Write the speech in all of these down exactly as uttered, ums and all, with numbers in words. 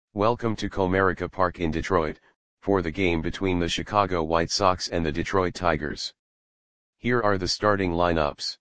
Welcome to Comerica Park in Detroit, for the game between the Chicago White Sox and the Detroit Tigers. Here are the starting lineups.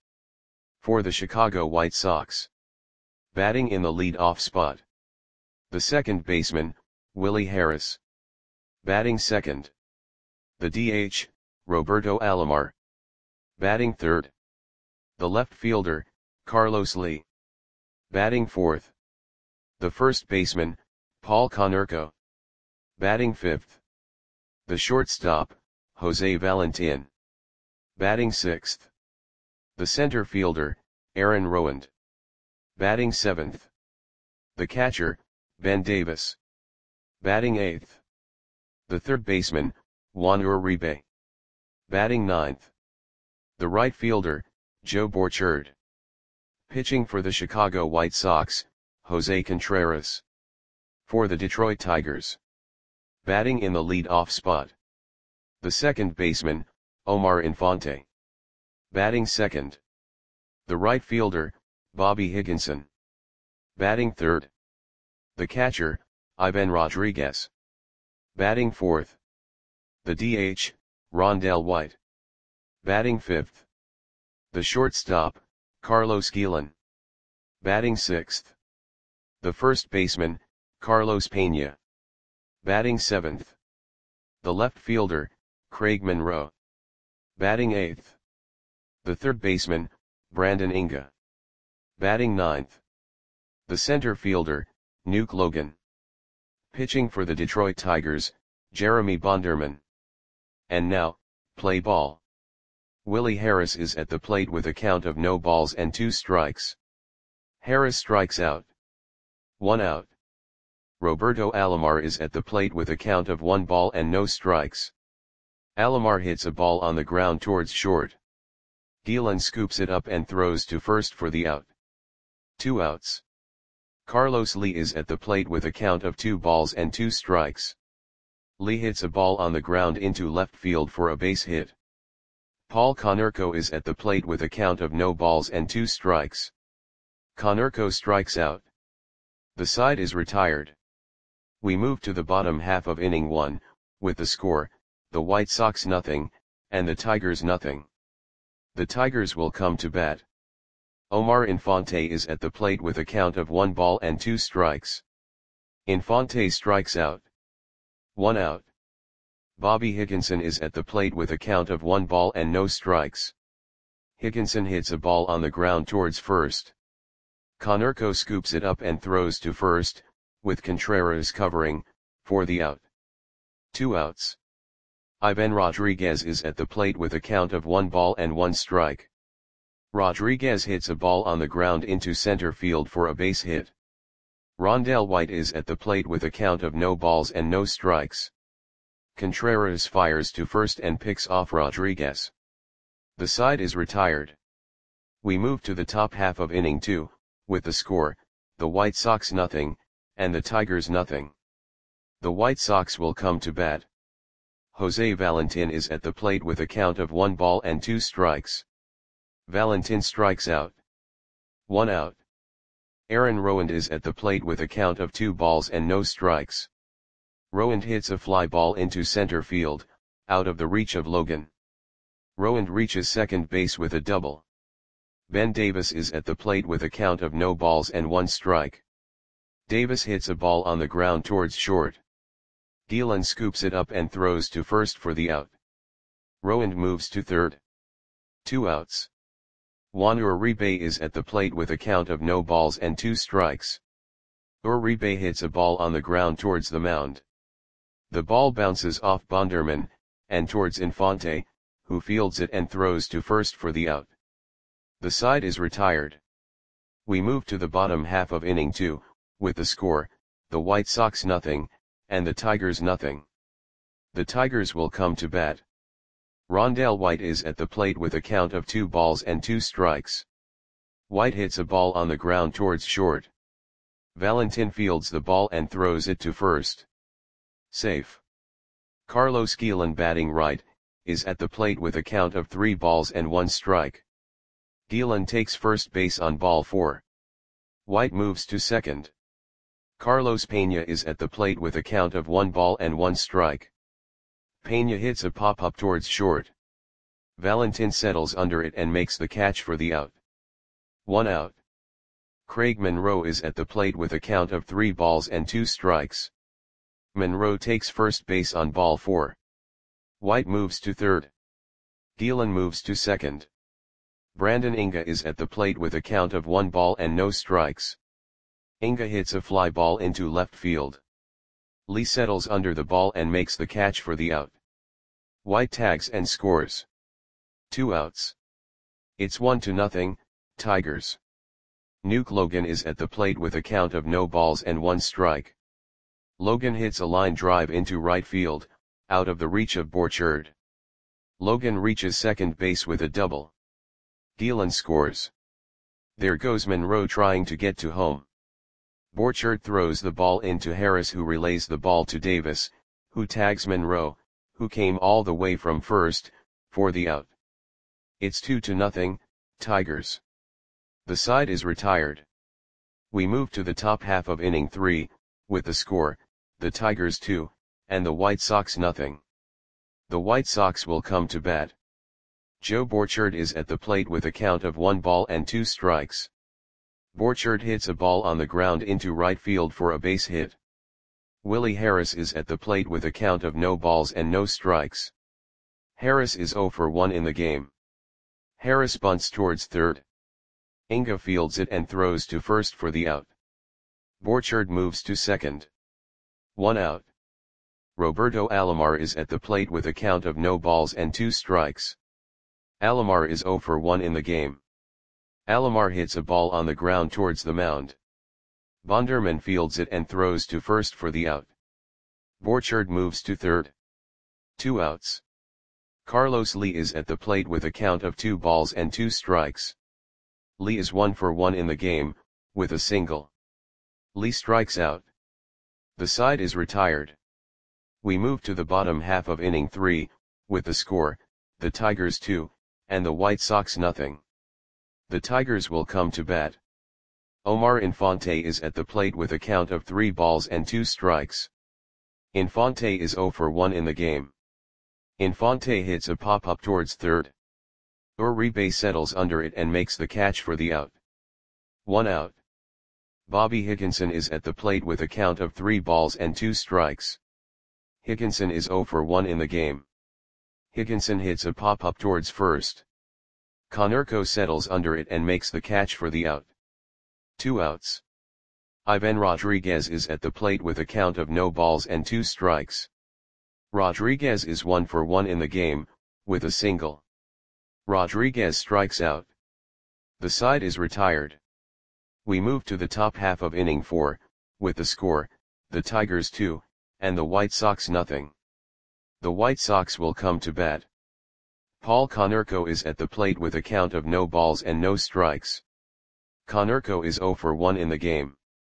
For the Chicago White Sox. Batting in the lead-off spot. The second baseman, Willie Harris. Batting second. The D H, Roberto Alomar. Batting third. The left fielder, Carlos Lee. Batting fourth. The first baseman, Paul Konerko. Batting fifth. The shortstop, Jose Valentin. Batting sixth. The center fielder, Aaron Rowand. Batting seventh. The catcher, Ben Davis. Batting eighth. The third baseman, Juan Uribe. Batting ninth. The right fielder, Joe Borchard. Pitching for the Chicago White Sox, Jose Contreras. For the Detroit Tigers. Batting in the lead-off spot. The second baseman, Omar Infante. Batting second. The right fielder, Bobby Higginson. Batting third. The catcher, Ivan Rodriguez. Batting fourth. The D H, Rondell White. Batting fifth. The shortstop, Carlos Guillen. Batting sixth. The first baseman, Carlos Pena. Batting seventh. The left fielder, Craig Monroe. Batting eighth. The third baseman, Brandon Inga. Batting ninth. The center fielder, Nuke Logan. Pitching for the Detroit Tigers, Jeremy Bonderman. And now, play ball. Willie Harris is at the plate with a count of no balls and two strikes. Harris strikes out. One out. Roberto Alomar is at the plate with a count of one ball and no strikes. Alomar hits a ball on the ground towards short. Guillen scoops it up and throws to first for the out. Two outs. Carlos Lee is at the plate with a count of two balls and two strikes. Lee hits a ball on the ground into left field for a base hit. Paul Konerko is at the plate with a count of no balls and two strikes. Konerko strikes out. The side is retired. We move to the bottom half of inning one, with the score, the White Sox nothing, and the Tigers nothing. The Tigers will come to bat. Omar Infante is at the plate with a count of one ball and two strikes. Infante strikes out. One out. Bobby Higginson is at the plate with a count of one ball and no strikes. Higginson hits a ball on the ground towards first. Konerko scoops it up and throws to first, with Contreras covering, for the out. Two outs. Ivan Rodriguez is at the plate with a count of one ball and one strike. Rodriguez hits a ball on the ground into center field for a base hit. Rondell White is at the plate with a count of no balls and no strikes. Contreras fires to first and picks off Rodriguez. The side is retired. We move to the top half of inning two, with the score, the White Sox nothing, and the Tigers nothing. The White Sox will come to bat. Jose Valentin is at the plate with a count of one ball and two strikes. Valentin strikes out. One out. Aaron Rowand is at the plate with a count of two balls and no strikes. Rowand hits a fly ball into center field, out of the reach of Logan. Rowand reaches second base with a double. Ben Davis is at the plate with a count of no balls and one strike. Davis hits a ball on the ground towards short. Guillen scoops it up and throws to first for the out. Rowand moves to third. Two outs. Juan Uribe is at the plate with a count of no balls and two strikes. Uribe hits a ball on the ground towards the mound. The ball bounces off Bonderman, and towards Infante, who fields it and throws to first for the out. The side is retired. We move to the bottom half of inning two, with the score, the White Sox nothing, and the Tigers nothing. The Tigers will come to bat. Rondell White is at the plate with a count of two balls and two strikes. White hits a ball on the ground towards short. Valentin fields the ball and throws it to first. Safe. Carlos Guillen, batting right, is at the plate with a count of three balls and one strike. Guillen takes first base on ball four. White moves to second. Carlos Peña is at the plate with a count of one ball and one strike. Peña hits a pop-up towards short. Valentin settles under it and makes the catch for the out. One out. Craig Monroe is at the plate with a count of three balls and two strikes. Monroe takes first base on ball four. White moves to third. Gielan moves to second. Brandon Inga is at the plate with a count of one ball and no strikes. Inga hits a fly ball into left field. Lee settles under the ball and makes the catch for the out. White tags and scores. Two outs. It's one to nothing, Tigers. Nuke Logan is at the plate with a count of no balls and one strike. Logan hits a line drive into right field, out of the reach of Borchard. Logan reaches second base with a double. Gielan scores. There goes Monroe trying to get to home. Borchard throws the ball into Harris, who relays the ball to Davis, who tags Monroe, who came all the way from first, for the out. It's two to nothing, Tigers. The side is retired. We move to the top half of inning three, with the score, the Tigers two, and the White Sox nothing. The White Sox will come to bat. Joe Borchard is at the plate with a count of one ball and two strikes. Borchard hits a ball on the ground into right field for a base hit. Willie Harris is at the plate with a count of no balls and no strikes. Harris is zero for one in the game. Harris bunts towards third. Inga fields it and throws to first for the out. Borchard moves to second. One out. Roberto Alomar is at the plate with a count of no balls and two strikes. Alomar is zero for one in the game. Alomar hits a ball on the ground towards the mound. Bonderman fields it and throws to first for the out. Borchard moves to third. Two outs. Carlos Lee is at the plate with a count of two balls and two strikes. Lee is one for one in the game, with a single. Lee strikes out. The side is retired. We move to the bottom half of inning three, with the score, the Tigers two, and the White Sox nothing. The Tigers will come to bat. Omar Infante is at the plate with a count of three balls and two strikes. Infante is zero for one in the game. Infante hits a pop-up towards third. Uribe settles under it and makes the catch for the out. One out. Bobby Higginson is at the plate with a count of three balls and two strikes. Higginson is zero for one in the game. Higginson hits a pop-up towards first. Konerko settles under it and makes the catch for the out. Two outs. Ivan Rodriguez is at the plate with a count of no balls and two strikes. Rodriguez is one for one in the game, with a single. Rodriguez strikes out. The side is retired. We move to the top half of inning four, with the score, the Tigers two, and the White Sox nothing. The White Sox will come to bat. Paul Konerko is at the plate with a count of no balls and no strikes. Konerko is zero for one in the game.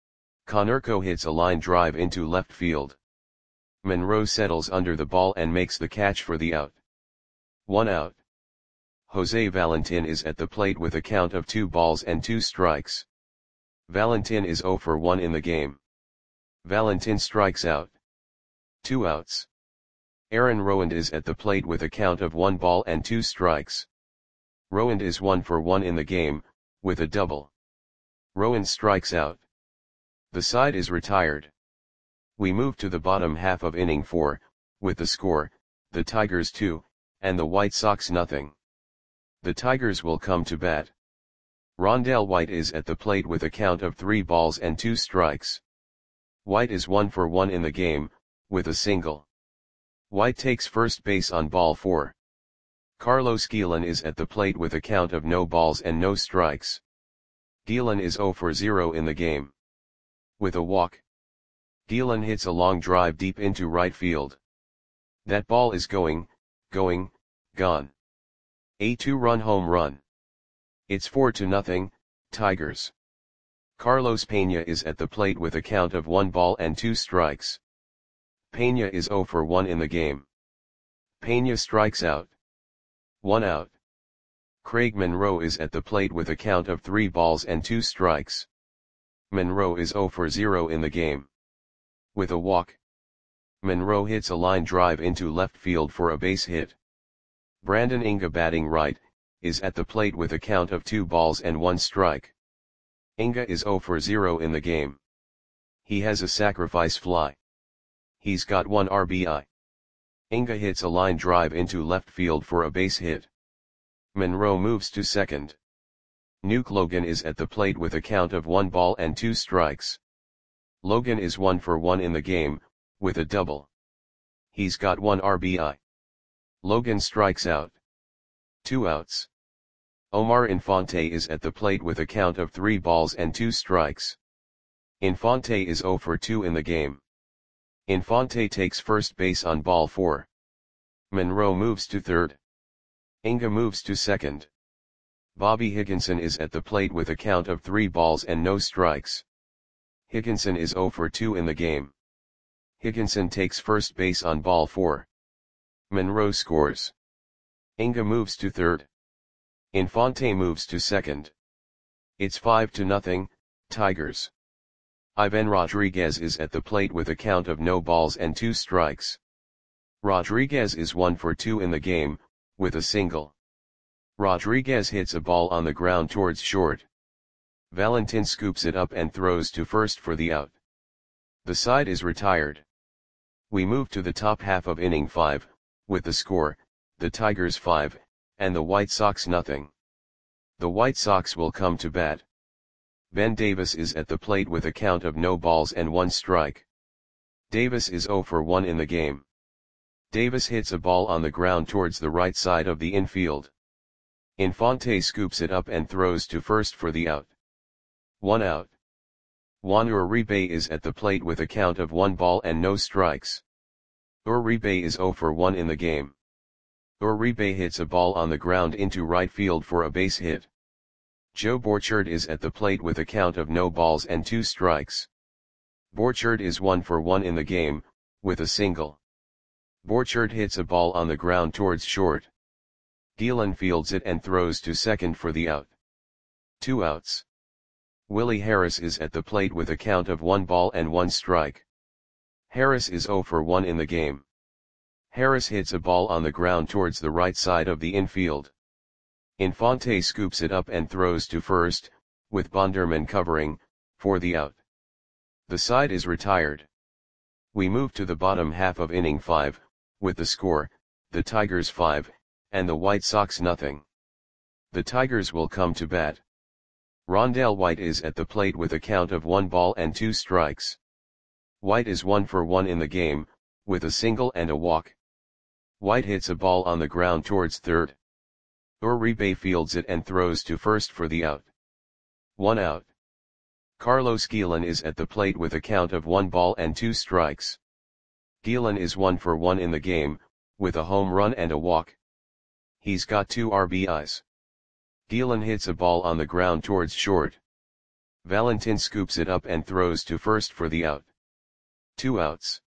Konerko hits a line drive into left field. Monroe settles under the ball and makes the catch for the out. One out. Jose Valentin is at the plate with a count of two balls and two strikes. Valentin is zero for one in the game. Valentin strikes out. Two outs. Aaron Rowand is at the plate with a count of one ball and two strikes. Rowand is one for one in the game, with a double. Rowand strikes out. The side is retired. We move to the bottom half of inning four, with the score, the Tigers two, and the White Sox nothing. The Tigers will come to bat. Rondell White is at the plate with a count of three balls and two strikes. White is one for one in the game, with a single. White takes first base on ball four. Carlos Gielan is at the plate with a count of no balls and no strikes. Gielan is zero for zero in the game. With a walk. Gielan hits a long drive deep into right field. That ball is going, going, gone. A two-run home run. It's four to nothing, Tigers. Carlos Peña is at the plate with a count of one ball and two strikes. Peña is zero for one in the game. Peña strikes out. One out. Craig Monroe is at the plate with a count of three balls and two strikes. Monroe is zero for zero in the game. With a walk, Monroe hits a line drive into left field for a base hit. Brandon Inga, batting right, is at the plate with a count of two balls and one strike. Inga is zero for zero in the game. He has a sacrifice fly. He's got one R B I. Inga hits a line drive into left field for a base hit. Monroe moves to second. Nuke Logan is at the plate with a count of one ball and two strikes. Logan is one for one in the game, with a double. He's got one R B I. Logan strikes out. Two outs. Omar Infante is at the plate with a count of three balls and two strikes. Infante is zero for two in the game. Infante takes first base on ball four. Monroe moves to third. Inga moves to second. Bobby Higginson is at the plate with a count of three balls and no strikes. Higginson is zero for two in the game. Higginson takes first base on ball four. Monroe scores. Inga moves to third. Infante moves to second. It's five to nothing, Tigers. Ivan Rodriguez is at the plate with a count of no balls and two strikes. Rodriguez is one for two in the game, with a single. Rodriguez hits a ball on the ground towards short. Valentin scoops it up and throws to first for the out. The side is retired. We move to the top half of inning five, with the score, the Tigers five, and the White Sox nothing. The White Sox will come to bat. Ben Davis is at the plate with a count of no balls and one strike. Davis is zero for one in the game. Davis hits a ball on the ground towards the right side of the infield. Infante scoops it up and throws to first for the out. One out. Juan Uribe is at the plate with a count of one ball and no strikes. Uribe is zero for one in the game. Uribe hits a ball on the ground into right field for a base hit. Joe Borchard is at the plate with a count of no balls and two strikes. Borchard is one for one in the game, with a single. Borchard hits a ball on the ground towards short. Gielan fields it and throws to second for the out. Two outs. Willie Harris is at the plate with a count of one ball and one strike. Harris is zero for one in the game. Harris hits a ball on the ground towards the right side of the infield. Infante scoops it up and throws to first, with Bonderman covering, for the out. The side is retired. We move to the bottom half of inning five, with the score, the Tigers five, and the White Sox nothing. The Tigers will come to bat. Rondell White is at the plate with a count of one ball and two strikes. White is one for one in the game, with a single and a walk. White hits a ball on the ground towards third. Uribe fields it and throws to first for the out. One out. Carlos Gielan is at the plate with a count of one ball and two strikes. Gielan is one for one in the game, with a home run and a walk. He's got two R B Is. Gielan hits a ball on the ground towards short. Valentin scoops it up and throws to first for the out. Two outs.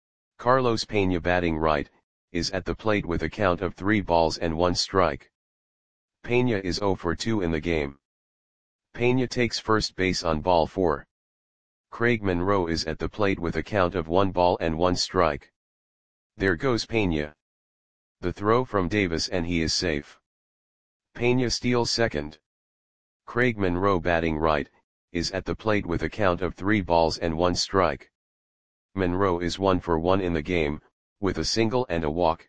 Carlos Pena, batting right, is at the plate with a count of three balls and one strike. Pena is zero for two in the game. Pena takes first base on ball four. Craig Monroe is at the plate with a count of one ball and one strike. There goes Pena. The throw from Davis and he is safe. Pena steals second. Craig Monroe, batting right, is at the plate with a count of three balls and one strike. Monroe is one for one in the game, with a single and a walk.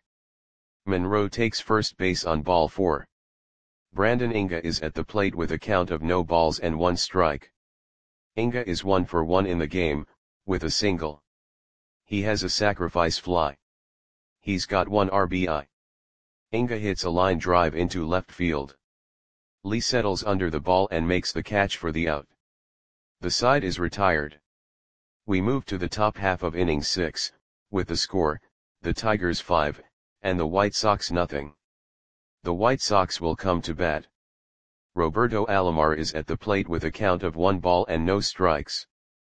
Monroe takes first base on ball four. Brandon Inga is at the plate with a count of no balls and one strike. Inga is one for one in the game, with a single. He has a sacrifice fly. He's got one R B I. Inga hits a line drive into left field. Lee settles under the ball and makes the catch for the out. The side is retired. We move to the top half of inning six, with the score, the Tigers five, and the White Sox nothing. The White Sox will come to bat. Roberto Alomar is at the plate with a count of one ball and no strikes.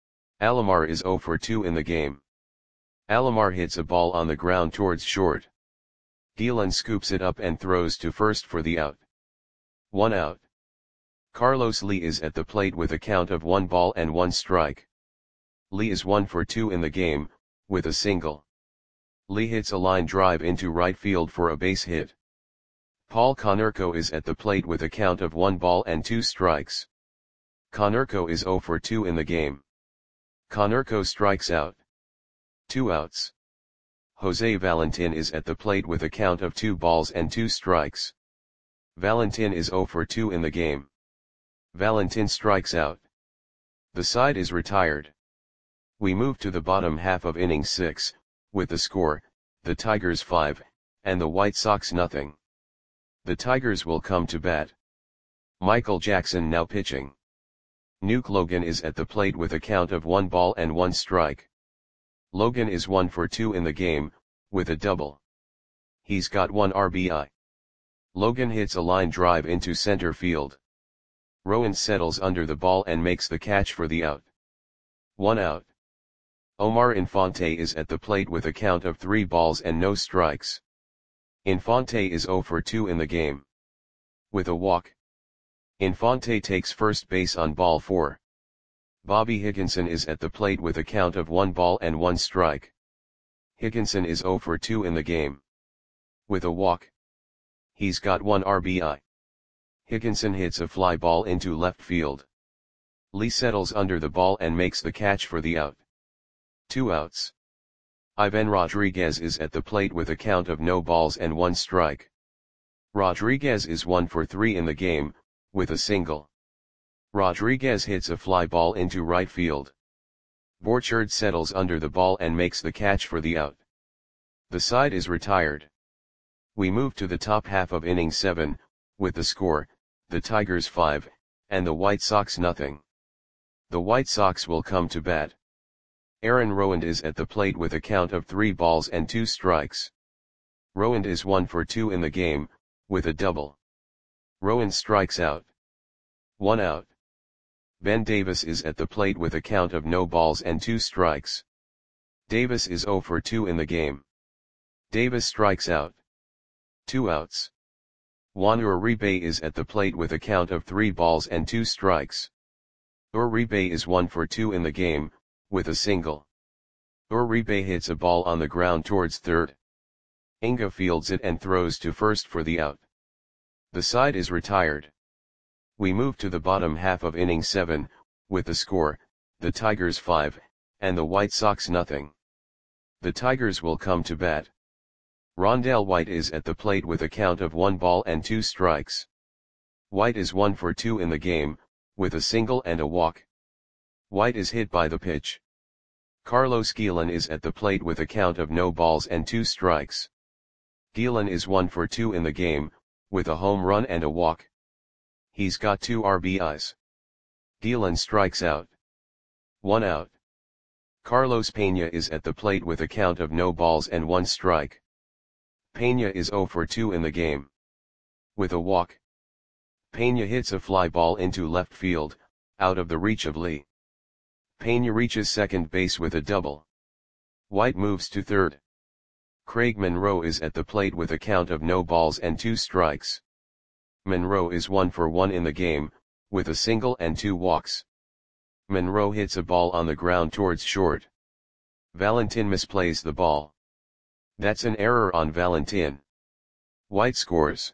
Alomar is zero for two in the game. Alomar hits a ball on the ground towards short. Gielan scoops it up and throws to first for the out. One out. Carlos Lee is at the plate with a count of one ball and one strike. Lee is one for two in the game, with a single. Lee hits a line drive into right field for a base hit. Paul Konerko is at the plate with a count of one ball and two strikes. Konerko is zero for two in the game. Konerko strikes out. Two outs. Jose Valentin is at the plate with a count of two balls and two strikes. Valentin is zero for two in the game. Valentin strikes out. The side is retired. We move to the bottom half of inning six, with the score, the Tigers five, and the White Sox nothing. The Tigers will come to bat. Michael Jackson now pitching. Nuke Logan is at the plate with a count of one ball and one strike. Logan is one for two in the game, with a double. He's got one R B I. Logan hits a line drive into center field. Rowan settles under the ball and makes the catch for the out. One out. Omar Infante is at the plate with a count of three balls and no strikes. Infante is zero for two in the game. With a walk. Infante takes first base on ball four. Bobby Higginson is at the plate with a count of one ball and one strike. Higginson is zero for two in the game. With a walk. He's got one R B I. Higginson hits a fly ball into left field. Lee settles under the ball and makes the catch for the out. Two outs. Ivan Rodriguez is at the plate with a count of no balls and one strike. Rodriguez is one for three in the game, with a single. Rodriguez hits a fly ball into right field. Borchard settles under the ball and makes the catch for the out. The side is retired. We move to the top half of inning seven, with the score, the Tigers five, and the White Sox nothing. The White Sox will come to bat. Aaron Rowand is at the plate with a count of three balls and two strikes. Rowand is one for two in the game, with a double. Rowand strikes out. One out. Ben Davis is at the plate with a count of no balls and two strikes. Davis is zero for two in the game. Davis strikes out. Two outs. Juan Uribe is at the plate with a count of three balls and two strikes. Uribe is one for two in the game, with a single. Uribe hits a ball on the ground towards third. Inga fields it and throws to first for the out. The side is retired. We move to the bottom half of inning seven, with the score, the Tigers five, and the White Sox nothing. The Tigers will come to bat. Rondell White is at the plate with a count of one ball and two strikes. White is one for two in the game, with a single and a walk. White is hit by the pitch. Carlos Guillen is at the plate with a count of no balls and two strikes. Guillen is one for two in the game, with a home run and a walk. He's got two R B Is. Guillen strikes out. One out. Carlos Pena is at the plate with a count of no balls and one strike. Pena is zero for two in the game. With a walk. Pena hits a fly ball into left field, out of the reach of Lee. Pena reaches second base with a double. White moves to third. Craig Monroe is at the plate with a count of no balls and two strikes. Monroe is one for one in the game, with a single and two walks. Monroe hits a ball on the ground towards short. Valentin misplays the ball. That's an error on Valentin. White scores.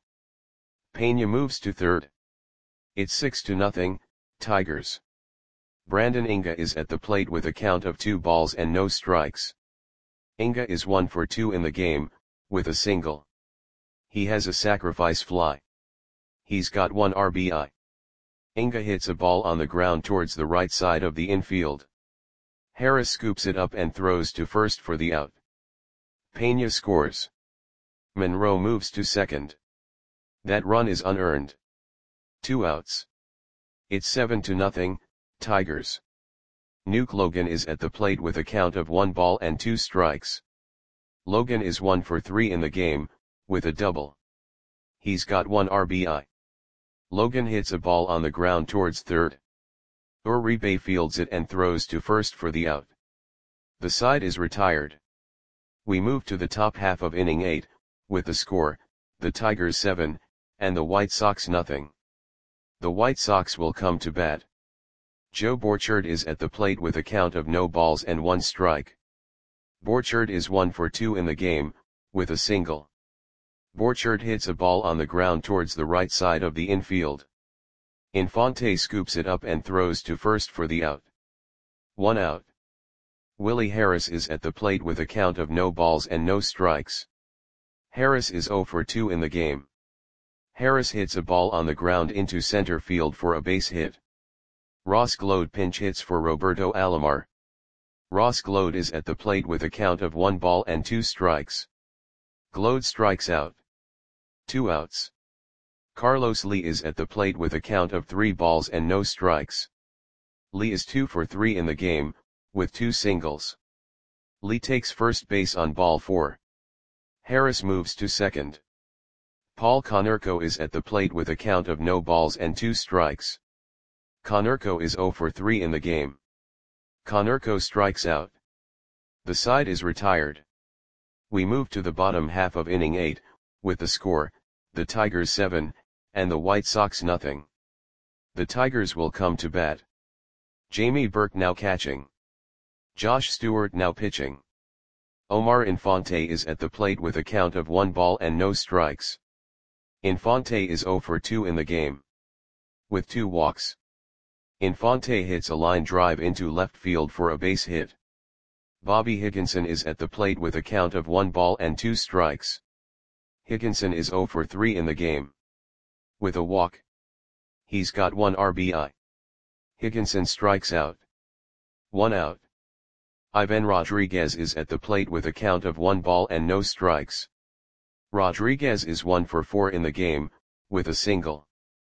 Pena moves to third. It's six to nothing, Tigers. Brandon Inga is at the plate with a count of two balls and no strikes. Inga is one for two in the game, with a single. He has a sacrifice fly. He's got one R B I. Inga hits a ball on the ground towards the right side of the infield. Harris scoops it up and throws to first for the out. Pena scores. Monroe moves to second. That run is unearned. Two outs. It's seven to nothing, Tigers. Nuke Logan is at the plate with a count of one ball and two strikes. Logan is one for three in the game, with a double. He's got one R B I. Logan hits a ball on the ground towards third. Uribe fields it and throws to first for the out. The side is retired. We move to the top half of inning eight, with the score, the Tigers seven, and the White Sox nothing. The White Sox will come to bat. Joe Borchard is at the plate with a count of no balls and one strike. Borchard is one for two in the game, with a single. Borchard hits a ball on the ground towards the right side of the infield. Infante scoops it up and throws to first for the out. One out. Willie Harris is at the plate with a count of no balls and no strikes. Harris is zero for two in the game. Harris hits a ball on the ground into center field for a base hit. Ross Gload pinch hits for Roberto Alomar. Ross Gload is at the plate with a count of one ball and two strikes. Gload strikes out. Two outs. Carlos Lee is at the plate with a count of three balls and no strikes. Lee is two for three in the game, with two singles. Lee takes first base on ball four. Harris moves to second. Paul Konerko is at the plate with a count of no balls and two strikes. Konerko is zero for three in the game. Konerko strikes out. The side is retired. We move to the bottom half of inning eight, with the score, the Tigers seven, and the White Sox nothing. The Tigers will come to bat. Jamie Burke now catching. Josh Stewart now pitching. Omar Infante is at the plate with a count of one ball and no strikes. Infante is zero for two in the game. With two walks. Infante hits a line drive into left field for a base hit. Bobby Higginson is at the plate with a count of one ball and two strikes. Higginson is zero for three in the game. With a walk. He's got one R B I. Higginson strikes out. One out. Ivan Rodriguez is at the plate with a count of one ball and no strikes. Rodriguez is one for four in the game, with a single.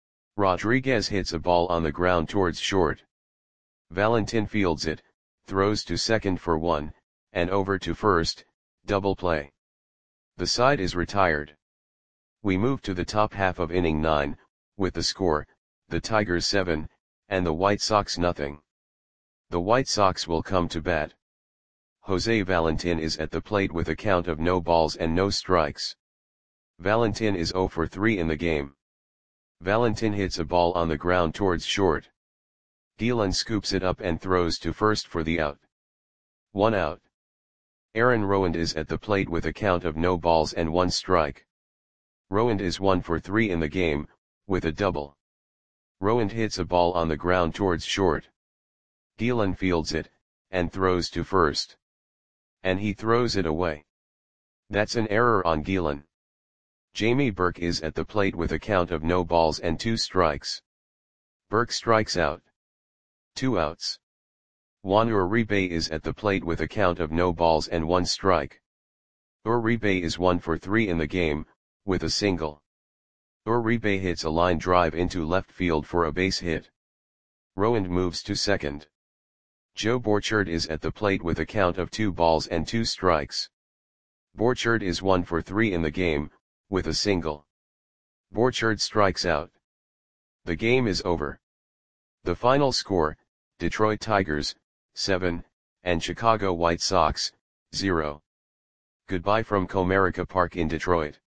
Rodriguez hits a ball on the ground towards short. Valentin fields it, throws to second for one, and over to first, double play. The side is retired. We move to the top half of inning nine, with the score, the Tigers seven, and the White Sox nothing. The White Sox will come to bat. Jose Valentin is at the plate with a count of no balls and no strikes. Valentin is zero for three in the game. Valentin hits a ball on the ground towards short. Gielan scoops it up and throws to first for the out. One out. Aaron Rowand is at the plate with a count of no balls and one strike. Rowand is one for three in the game, with a double. Rowand hits a ball on the ground towards short. Gielan fields it, and throws to first. And he throws it away. That's an error on Gielan. Jamie Burke is at the plate with a count of no balls and two strikes. Burke strikes out. Two outs. Juan Uribe is at the plate with a count of no balls and one strike. Uribe is one for three in the game, with a single. Uribe hits a line drive into left field for a base hit. Rowand moves to second. Joe Borchard is at the plate with a count of two balls and two strikes. Borchard is one for three in the game, with a single. Borchard strikes out. The game is over. The final score, Detroit Tigers, seven, and Chicago White Sox, zero. Goodbye from Comerica Park in Detroit.